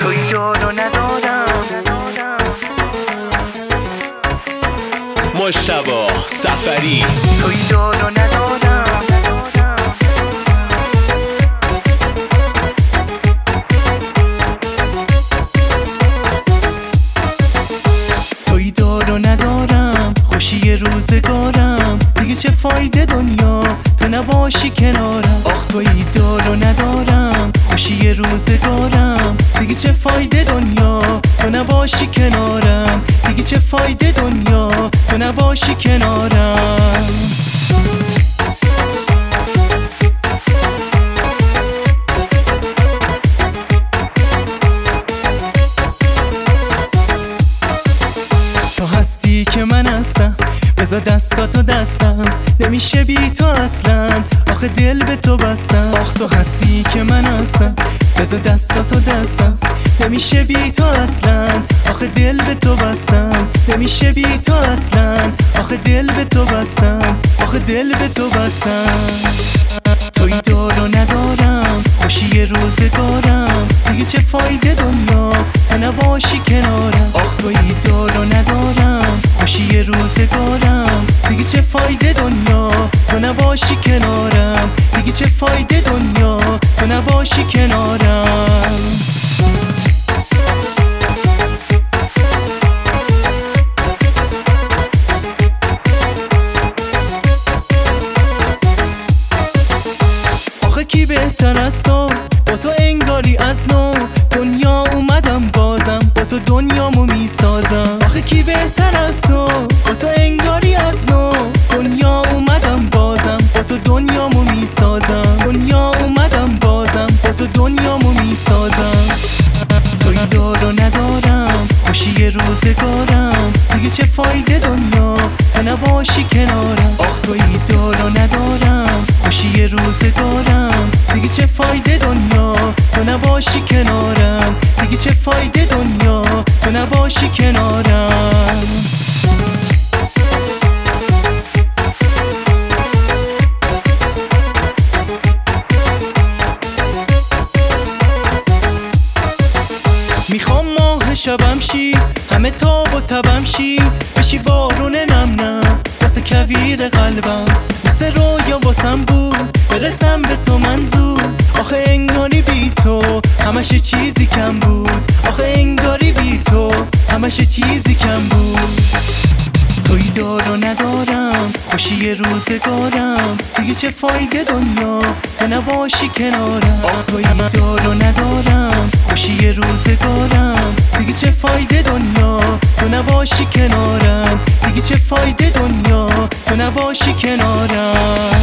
توی دارو ندارم. مجتبی سفری. توی دارو ندارم. توی دارو ندارم، خوشی روزگارم، دیگه چه فایده دنیا تو نباشی کنارم. آخ توی دارو ندارم، خوشی روزگارم، دیگه چه فایده دنیا تو نباشی کنارم. دیگه چه فایده دنیا تو نباشی کنارم. تو هستی که من هستم، بذار دستاتو دستم، نمیشه بی تو اصلا، آخه دل به تو بستم. آخ تو هستی که من هستم، بذار دستاتو دستم، نمیشه بی تو اصلا، آخه دل به تو بستم. نمیشه بی تو اصلا، آخه دل به تو بستم، آخه دل به تو بستم. توی دارو ندارم، خوشی روزگارم، دیگه چه فایده دنیا تو نباشی کنارم. آخ توی دارو ندارم، خوشی روزگارم، دیگه چه فایده دنیا تو نباشی کنارم. دیگه چه فایده دنیا تو نباشی کنارم. آخه کی بهتر از تو، با تو انگاری از نو دنیا اومدم بازم، با تو دنیامو میسازم. آخه کی بهتر از تو، با تو انگاری از نو دنیا اومدم بازم، با تو دنیامو میسازم. دنیا اومدم بازم، با تو دنیامو میسازم. توی دارو ندارم، خوشی روزگارم، دیگه چه فایده دنیا تو نباشی کنارم. آخ توی دارو ندارم، خوشی روزگارم، دیگه چه فایده دنیا تو نباشی کنارم. دیگه چه فایده دنیا تو نباشی کنارم. میخوام ماه شبم شی، همه تاب و تبم شی، بشی بارون نم نم واسه کویر قلبم. مثل رویا واسم بود برسم به تو منظور، آخه انگاری بی تو همش چیزی کم بود. آخه انگاری بی تو همش چیزی کم بود. توی دارو ندارم، خوشی روزگارم، دیگه چه فایده دنیا تو نباشی کنارم. آخ توی دارو ندارم، خوشی روزگارم، دیگه چه فایده دنیا تو نباشی کنارم. دیگه چه فایده دنیا تو نباشی کنارم.